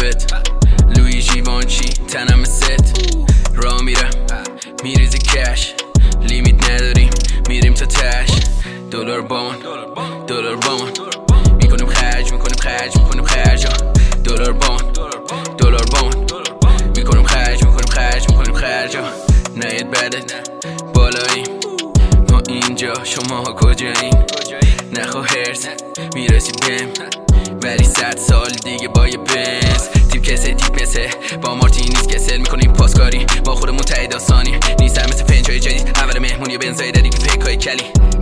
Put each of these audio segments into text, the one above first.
لبت لوی جیوانچی تنم ست را میرم میریزی کش لیمیت نداریم میریم تا تش دلار با من میکنیم خرج میکنیم خرج دلار با من میکنیم خرج نیت بدت بالاییم ما اینجا شما کجایین نخوا هرس میرسی بهم ولی 100 سال دیگه با یه بنز تیپ کسه با مارتینیز کسل میکنیم پاسکاری با خودمون تایی داستانی نیستم مثل پنجای جدید اول مهمون یه بنزای دادی که فکرهای کلی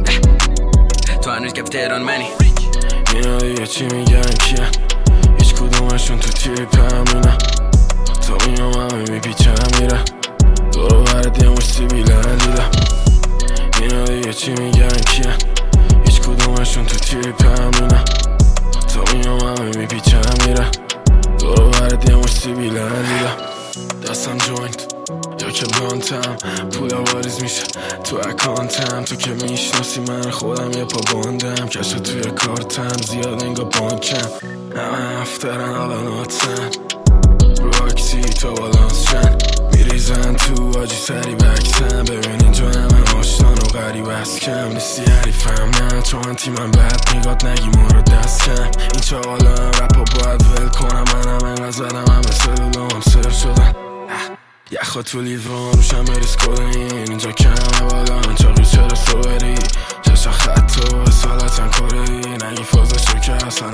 تو هنوز کف تهران منی اینا دیگه چی میگن کیه هیچ کدومشون تو تیپ همینه تا میام همه میپیچم میره دورو برد یه مشتی بیلن دیدم اینا دیگه چی میگن کیه هیچ کدومشون تو تیپ همینه تا میام همه میپیچم میره دورو برد یه مشتی بیلن دیدم دستم جوینت یا که بلانتم پولا واریز میشه تو اکانتم تو که میشناسی من خودم یه پا باندم کشه توی کارتم زیاد انگا بانکم همه هفترن حالا ناتسن رو اکسی تا بالانس چن میریزن تو آجی سری بکسن ببین اینجا همه آشنان و غریب از کم نیستی حریفم نه چون تیمم بد میگاد نگی ما رو دست کم این چاقالا هم رپا باید ول کنم منم انقدر زدم همه سلولام صرف شدن یخوا تو لیوان روشم بریز کدین اینجا کمه بالا چاقی چرا سوبری چشا خط و سالتن کاری نگی فازشو که اصلا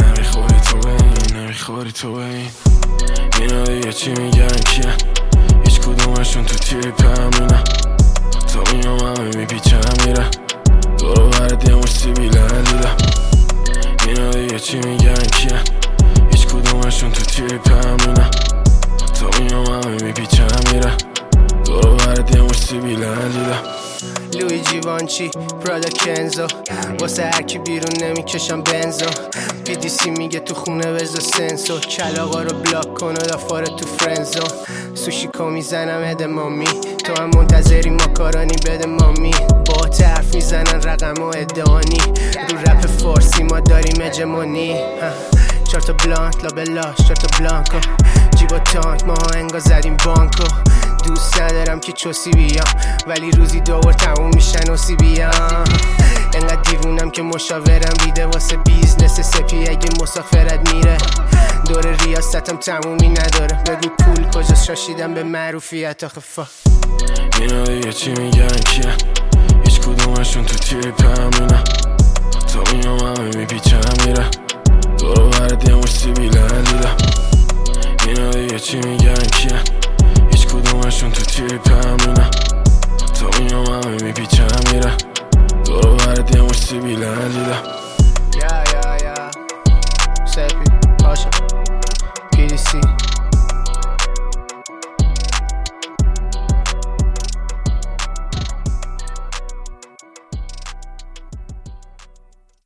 نمیخوری تو به این اینا دیگه چی میگن کیه هیچ کدومشون تو تیپ همینه تا میام همه میپیچم میره دورو برد یه مشتی بیلن دیدم اینا دیگه چی میگن کیه هیچ کدومشون تو تیپ همینه تا میام همه میپیچم میره دورو برد یه مشتی بیلن دیدم لوی جیوانچی پرادا کنزو واسه هرکی بیرون نمیکشم بنزو PDC میگه تو خونه بزا سنسو کلاغا رو بلاک کن و دافاره تو فرنزو سوشی کو میزنم هده مامی تو هم منتظری ماکارانی بده مامی با حرف میزنن رقم و ادعانی رو رپ فارسی ما داریم اجمانی 4 تا بلانت لابلاش 4 تا بلانکو جیبا تانک ما انگا زدیم بانکو دوست ندارم که چوسی بیام ولی روزی 2 بار تموم میشن و بیام انقدر دیوونم که مشاورم بیده واسه بیزنس سپی اگه مسافرت میره دور ریاستم تمومی نداره بگو پول کجاست شاشیدم به معروفیت آخه فا اینا دیگه چی میگن کیه هیچ کدومشون تو تیپ همینه تا میام همه میپیچم میره دورو برد یه مشتی بیلن دیدم اینا دیگه چی میگن کیه هیچ کدومشون تو تیپ همینه تا میام همه میپیچم میره دورو برد یه مشتی بیلن دیدم